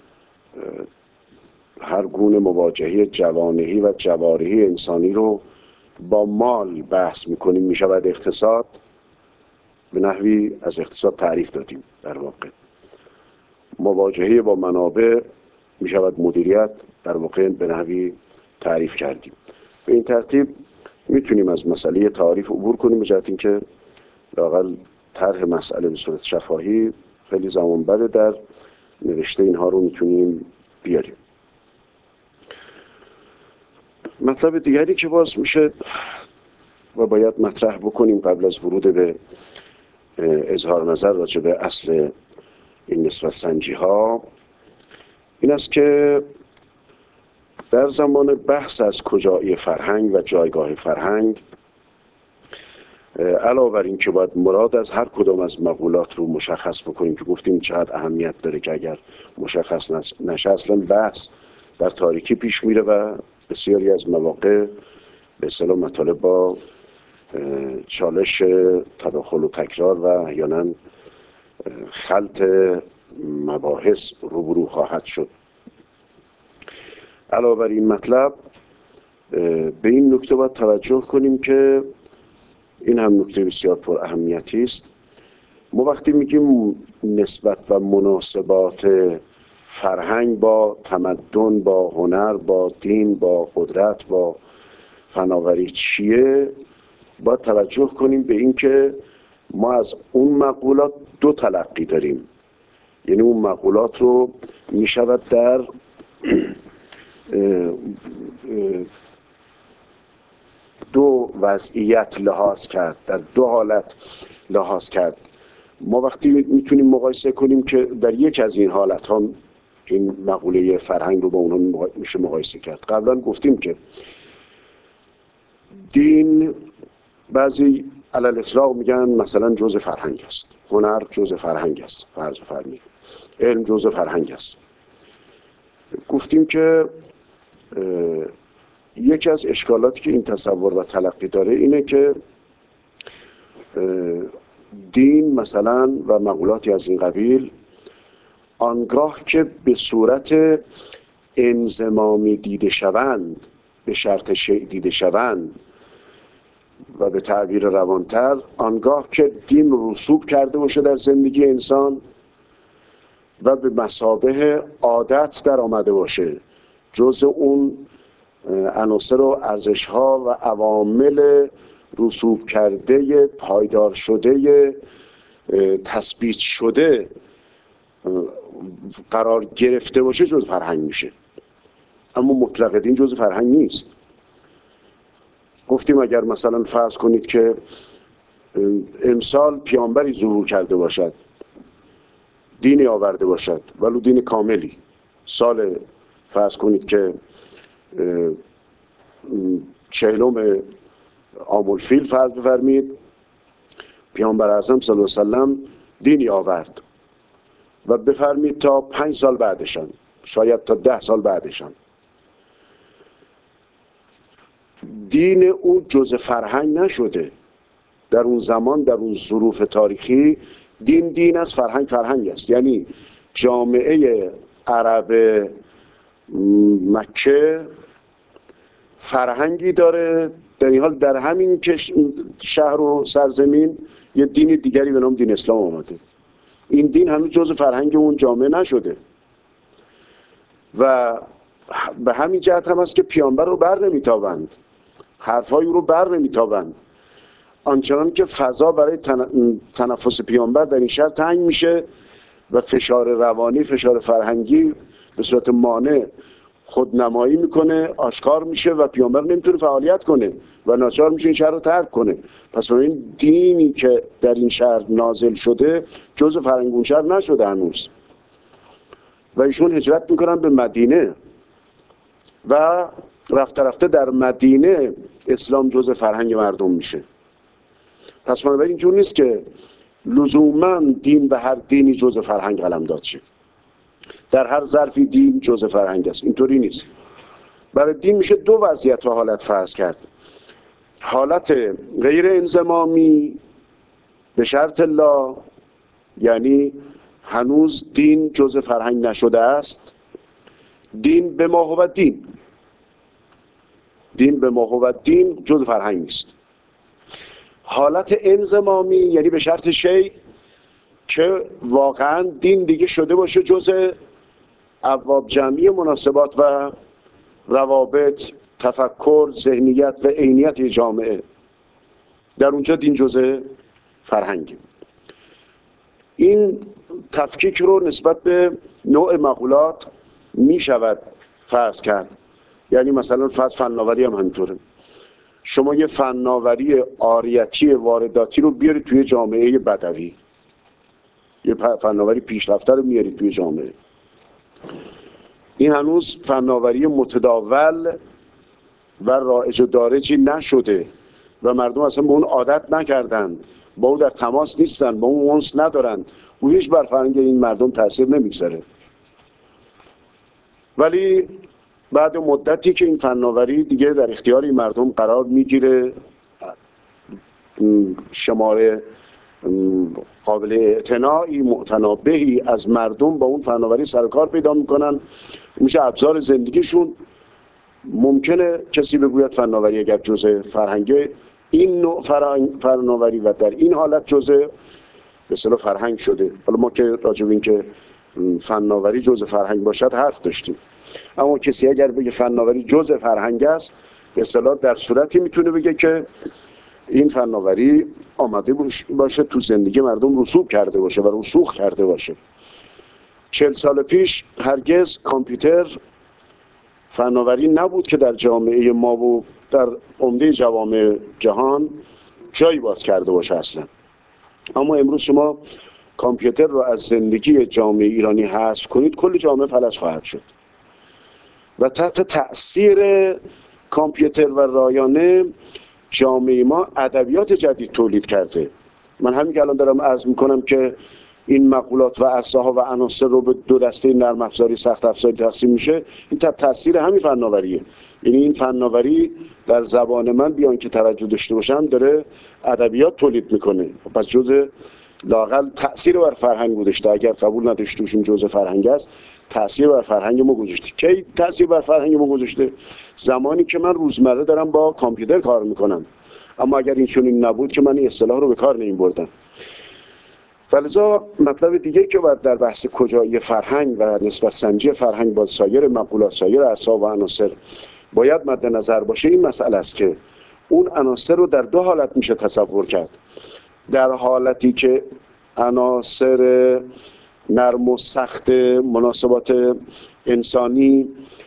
هر گونه مواجهه جوانهی و جوارحی انسانی رو با مال بحث میکنیم، میشود اقتصاد. به نحوی از اقتصاد تعریف دادیم. در واقع مواجهه با منابع میشود مدیریت، در واقع به نحوی تعریف کردیم. به این ترتیب میتونیم از مسئله تعریف عبور کنیم، به جهت اینکه لااقل طرح مسئله به صورت شفاهی خیلی زمان بره در نوشته اینها رو میتونیم بیاریم. مطلب دیگری که باز میشه و باید مطرح بکنیم قبل از ورود به اظهار نظر راجع به اصل این نسبت سنجی ها این است که در زمان بحث از کجایی فرهنگ و جایگاه فرهنگ، علاوه بر این که باید مراد از هر کدام از مقولات رو مشخص بکنیم که گفتیم چقدر اهمیت داره که اگر مشخص نشه اصلا بحث در تاریکی پیش میره و بسیاری از مواقع به اصطلاح مطالب با چالش تداخل و تکرار و احیانا خلط مباحث روبرو خواهد شد. علاوه بر این مطلب به این نکته باید توجه کنیم که این هم نکته بسیار پر اهمیتی است. ما وقتی میگیم نسبت و مناسبات فرهنگ با تمدن، با هنر، با دین، با قدرت، با فناوری چیه، باید توجه کنیم به این که ما از اون مقولات دو تلقی داریم. یعنی اون مقولات رو میشود در دو وضعیت لحاظ کرد، در دو حالت لحاظ کرد. ما وقتی میتونیم مقایسه کنیم که در یک از این حالت ها این مقوله فرهنگ رو با اونها میشه مقایسه کرد. قبلا گفتیم که دین بعضی علل اطلاق میگن مثلا جزء فرهنگ است، هنر جزء فرهنگ است، فرض فرمایید علم جزء فرهنگ است. گفتیم که یکی از اشکالاتی که این تصور و تلقی داره اینه که دین مثلا و مقولاتی از این قبیل آنگاه که به صورت انضمامی دیده شوند، به شرط شیء دیده شوند و به تعبیر روانتر آنگاه که دین رسوب کرده باشه در زندگی انسان و به مثابه عادت در آمده باشه، جز اون عناصر و ارزش‌ها و عوامل رسوب کرده، پایدار شده، تثبیت شده قرار گرفته باشه، جز فرهنگ میشه. اما مطلق دین جز فرهنگ نیست. گفتیم اگر مثلا فرض کنید که امسال پیامبری ظهور کرده باشد، دینی آورده باشد، ولو دین کاملی، سال فرض کنید که 40 عام الفیل فرض بفرمید، پیامبر اعظم صلی الله علیه و سلم دینی آورد و بفرمید تا 5 سال بعدشان، شاید تا 10 سال بعدشان، دین او جز فرهنگ نشده. در اون زمان، در اون ظروف تاریخی، دین است، فرهنگ است. یعنی جامعه عرب مکه فرهنگی داره، در این حال در همین شهر و سرزمین یه دین دیگری به نام دین اسلام آمده. این دین هنوز جز فرهنگ اون جامعه نشده و به همین جهت هم است که پیامبر رو بر نمیتابند، حرفای او رو بر نمیتابند، آنچنان که فضا برای تنفس پیامبر در این شهر تنگ میشه و فشار روانی، فشار فرهنگی به صورت مانع خودنمایی میکنه، آشکار میشه و پیامبر نمیتونه فعالیت کنه و ناچار میشه این شهر رو ترک کنه. پس این دینی که در این شهر نازل شده جز فرهنگ اون شهر نشده هنوز و ایشون هجرت میکنن به مدینه و رفته رفته در مدینه اسلام جز فرهنگ مردم میشه. پس بنابراین اینجور نیست که لزوما دین به هر دینی جز فرهنگ قلمداد شه، در هر ظرفی دین جز فرهنگ است، اینطوری نیست. برای دین میشه 2 وضعیت و حالت فرض کرد: حالت غیر انضمامی به شرط لا، یعنی هنوز دین جز فرهنگ نشده است، دین به ما هو دین، دین به ما هو دین جز فرهنگ نیست. حالت انضمامی یعنی به شرط شیء، که واقعا دین دیگه شده باشه جز ابواب جمعی مناسبات و روابط، تفکر، ذهنیت و عینیت جامعه، در اونجا دین جز فرهنگه. این تفکیک رو نسبت به نوع مقولات می شود فرض کرد. یعنی مثلا فرض فناوری هم همینطوره. شما یه فناوری آریتی وارداتی رو بیارید توی جامعه بدوی، یه فناوری پیشرفته رو میارید توی جامعه، این هنوز فناوری متداول و رایج و دارجی نشده و مردم اصلا به اون عادت نکردن، با او در تماس نیستن، با اون انس ندارن، او هیچ بر فرهنگ این مردم تاثیر نمیگذاره. ولی بعد مدتی که این فناوری دیگه در اختیار این مردم قرار میگیره، شماره قابل اعتنایی معتنا بهی از مردم با اون فناوری سر و کار پیدا میکنن، میشه ابزار زندگیشون. ممکنه کسی بگوید فناوری اگر جزء فرهنگ، این نوع فناوری و در این حالت جزء به اصطلاح فرهنگ شده. حالا ما که راجع به این که فناوری جزء فرهنگ باشد حرف داشتیم، اما کسی اگر بگه فناوری جزء فرهنگ است، به اصطلاح در صورتی میتونه بگه که این فناوری آمده باشه تو زندگی مردم رسوب کرده باشه و رسوخ کرده باشه. 40 سال پیش هرگز کامپیوتر فناوری نبود که در جامعه ما و در عمده جوامع جهان جایی باز کرده باشه اصلا. اما امروز شما کامپیوتر رو از زندگی جامعه ایرانی حذف کنید، کل جامعه فلج خواهد شد و تحت تأثیر کامپیوتر و رایانه جامعه ما ادبیات جدید تولید کرده. من همین که الان دارم عرض میکنم که این مقولات و عرصه ها و عناصر رو به دو دسته نرم افزاری سخت افزاری تقسیم میشه، این تاثیر همین فناوریه. یعنی این فناوری در زبان من بیان که توجه داشته باشم داره ادبیات تولید میکنه، پس جزء لااقل تأثیر بر فرهنگ گذاشته. اگر قبول نداشته باشیم جزء فرهنگ است، تأثیر بر فرهنگ ما گذاشته. کی تأثیر بر فرهنگ ما گذاشته؟ زمانی که من روزمره دارم با کامپیوتر کار میکنم. اما اگر این چنین نبود که من این اصطلاح رو به کار نمیبردم. ولذا مطلب دیگه که باید در بحث کجایی فرهنگ و نسبت سنجی فرهنگ با سایر مقولات، سایر عرصه و عناصر باید مد نظر باشه این مسئله است که اون عناصر رو در دو حالت میشه تصور کرد. در حالتی که عناصر نرم و سخت مناسبات انسانی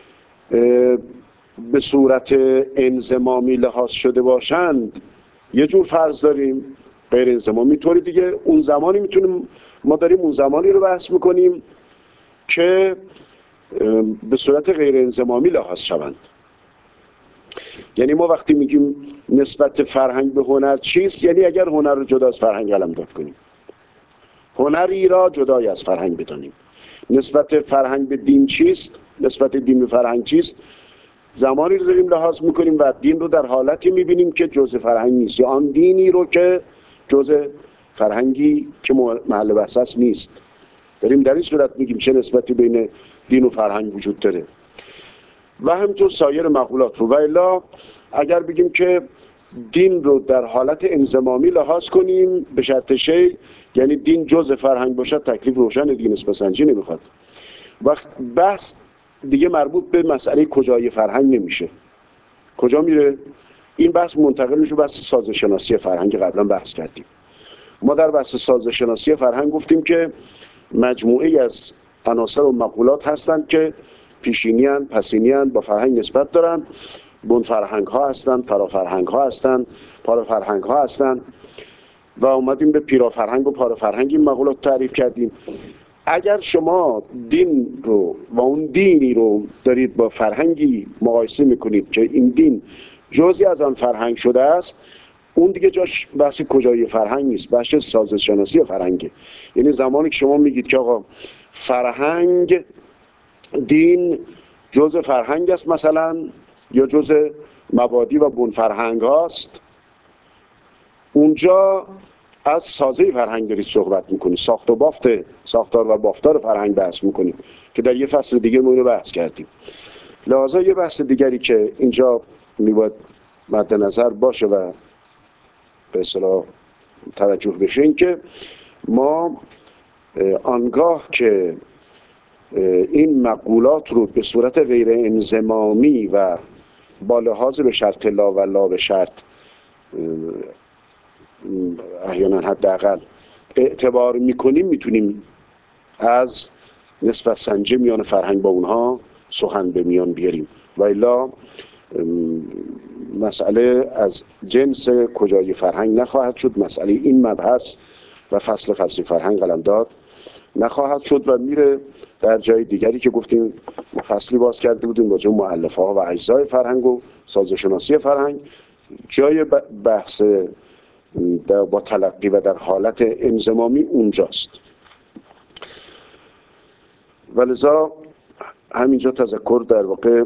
به صورت انضمامی لحاظ شده باشند یه جور فرض داریم، غیر انضمامی طوری دیگه. اون زمانی میتونیم ما داریم اون زمانی رو بحث میکنیم که به صورت غیر انضمامی لحاظ شوند. یعنی ما وقتی میگیم نسبت فرهنگ به هنر چیست، یعنی اگر هنر رو جدا از فرهنگ قلمداد کنیم، هنری را جدای از فرهنگ بدانیم. نسبت فرهنگ به دین چیست، نسبت دین به فرهنگ چیست، زمانی رو داریم لحاظ میکنیم و دین رو در حالتی میبینیم که جزء فرهنگ نیست، یا آن دینی رو که جزء فرهنگی که محل بحث نیست. داریم در این صورت میگیم چه نسبتی بین دین و فرهنگ وجود داره. و همینطور سایر مقولات رو. و الا اگر بگیم که دین رو در حالت انضمامی لحاظ کنیم به شرط شی، یعنی دین جزء فرهنگ باشد، تکلیف روشن، دیگه نسبت سنجی نمیخواد. وقت بحث دیگه مربوط به مسئله کجای فرهنگ نمیشه. کجا میره؟ این بحث منتقل میشه بحث سازشناسی فرهنگ. قبلا بحث کردیم. ما در بحث سازشناسی فرهنگ گفتیم که مجموعه از عناصر و مقولات هستند که پیشینی ان، پسینی ان، با فرهنگ نسبت دارن. بن فرهنگ ها هستن، فرا فرهنگ ها هستن، پارا فرهنگ ها هستن و اومدیم به پیرا فرهنگ و پارا فرهنگ این مقولات تعریف کردیم. اگر شما دین رو و اون دینی رو دارید با فرهنگی مقایسه میکنید که این دین جزئی از آن فرهنگ شده است، اون دیگه جاش بحث کجایی فرهنگ نیست، بحث سازش‌شناسی فرهنگه. یعنی زمانی که شما میگید که آقا فرهنگ، دین جزء فرهنگ است مثلا، یا جزء مبادی و بن فرهنگ هاست، اونجا از سازه فرهنگ دارید صحبت میکنید، ساخت و بافت، ساختار و بافتار فرهنگ بحث میکنید که در یه فصل دیگه ما اینو بحث کردیم. لذا یه بحث دیگری که اینجا میباید مد نظر باشه و به اصطلاح توجه بشه این که ما آنگاه که این مقولات رو به صورت غیر انضمامی و با لحاظ به شرط لا و لا به شرط احیانا حداقل اعتبار میکنیم، میتونیم از نسبت سنجی میان فرهنگ با اونها سخن به میان بیاریم. و الا مسئله از جنس کجای فرهنگ نخواهد شد، مسئله این مبحث و فصل فلسفه فرهنگ قلمداد نخواهد شد و میره در جای دیگری که گفتیم فصلی باز کرده بودیم راجع به مؤلفه ها و اجزای فرهنگ و سازشناسی فرهنگ. جای بحث با تلقی و در حالت انضمامی اونجاست. ولذا همینجا تذکر در واقع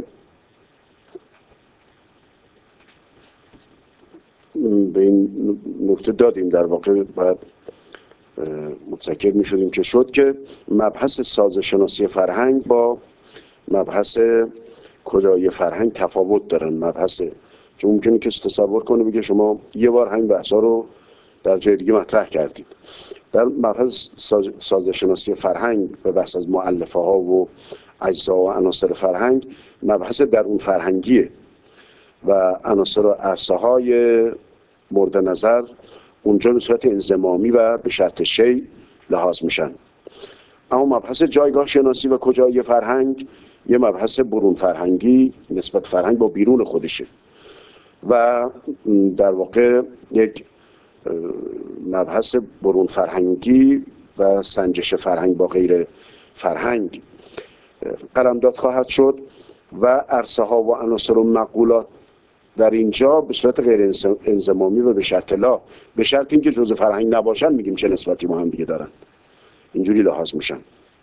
به این نکته دادیم، در واقع باید متذکر می شدیم که شد که مبحث سازشناسی فرهنگ با مبحث کجایی فرهنگ تفاوت دارن. مبحث چون ممکنه که تصور کنه بگه شما یه بار همین بحثا رو در جای دیگه مطرح کردید. در مبحث سازشناسی فرهنگ به بحث از مؤلفه ها و اجزا و عناصر فرهنگ، مبحث درون فرهنگیه و عناصر و عرصه های مورد نظر اونجا به صورت انضمامی و به شرط شی لحاظ میشن. اما مبحث جایگاه شناسی و کجایی فرهنگ یه مبحث برون فرهنگی نسبت فرهنگ با بیرون خودشه و در واقع یک مبحث برون فرهنگی و سنجش فرهنگ با غیر فرهنگ قلمداد خواهد شد و عرصه ها و عناصر و مقولات در اینجا به صورت غیر انضمامی و به شرط لا، به شرط اینکه جزء فرهنگ نباشن، میگیم چه نسبتی با هم دیگه دارن. اینجوری لحاظ میشن.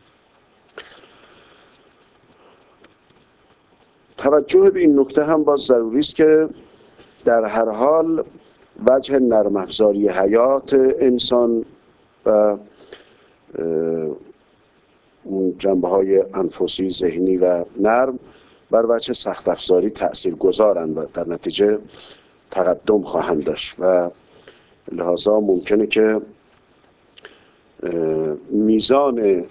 توجه به این نکته هم باز ضروری است که در هر حال وجه نرم افزاری حیات انسان و اون جنبه‌های انفسی، ذهنی و نرم بر وجه سخت افزاری تأثیر گذارند و در نتیجه تقدم خواهند داشت و لحاظا ممکنه که میزان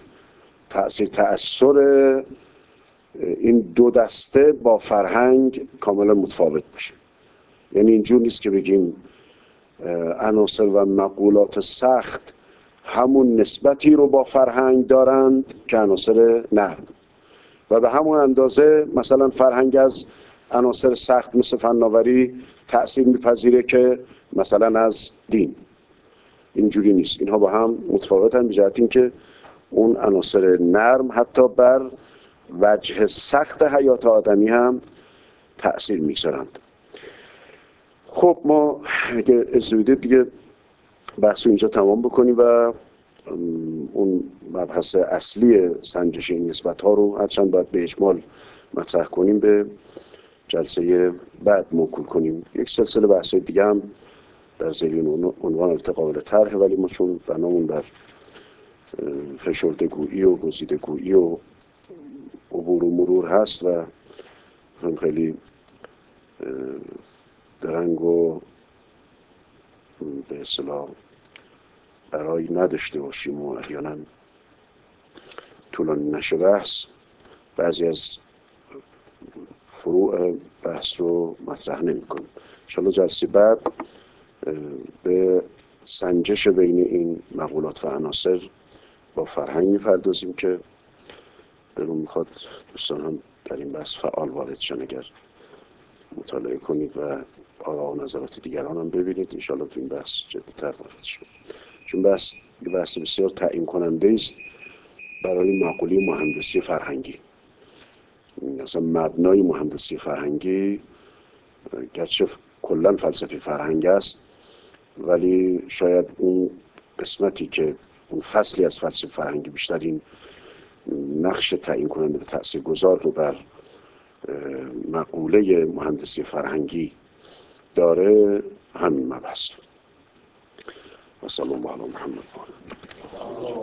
تأثیر این دو دسته با فرهنگ کاملا متفاوت باشه. یعنی اینجور نیست که بگیم عناصر و مقولات سخت همون نسبتی رو با فرهنگ دارند که عناصر نرم و به همون اندازه مثلا فرهنگ از عناصر سخت مثل فناوری تأثیر میپذیره که مثلا از دین. اینجوری نیست، اینها با هم متفاوتن به جهت اینکه اون عناصر نرم حتی بر وجه سخت حیات آدمی هم تأثیر میگذارند. خب ما اگه اجازه دیگه بحث رو اینجا تمام بکنیم و اون مبحث اصلی سنجش این نسبت ها رو هرچند باید به اجمال مطرح کنیم به جلسه بعد موکول کنیم. یک سلسله بحث دیگه هم در زیر عنوان البته قابل طرحه، ولی ما چون بنامون در فشرده گویی و گزیده گویی و عبور و مرور هست و خیلی درنگ و به اصطلاح برای نداشته باشیم و احیانا طولانی نشه بحث، بعضی از فروع بحث رو مطرح نمی کنیم. انشاءالله جلسه بعد به سنجش بین این مقولات و عناصر با فرهنگ می‌پردازیم که دلون میخواد دوستان هم در این بحث فعال وارد شن. اگر مطالعه کنید و آرا و نظرات دیگران هم ببینید انشاءالله تو این بحث جدی‌تر وارد شد، چون بحث بسیار تعیین کننده است برای مقوله مهندسی فرهنگی. مثلا مبنای مهندسی فرهنگی گرچه کلا فلسفه فرهنگ است، ولی شاید اون قسمتی که اون فصلی از فلسفه فرهنگی بیشترین نقش تعیین کننده و تاثیرگذار رو بر مقوله مهندسی فرهنگی داره همین مبحث. و صلی الله علی محمد.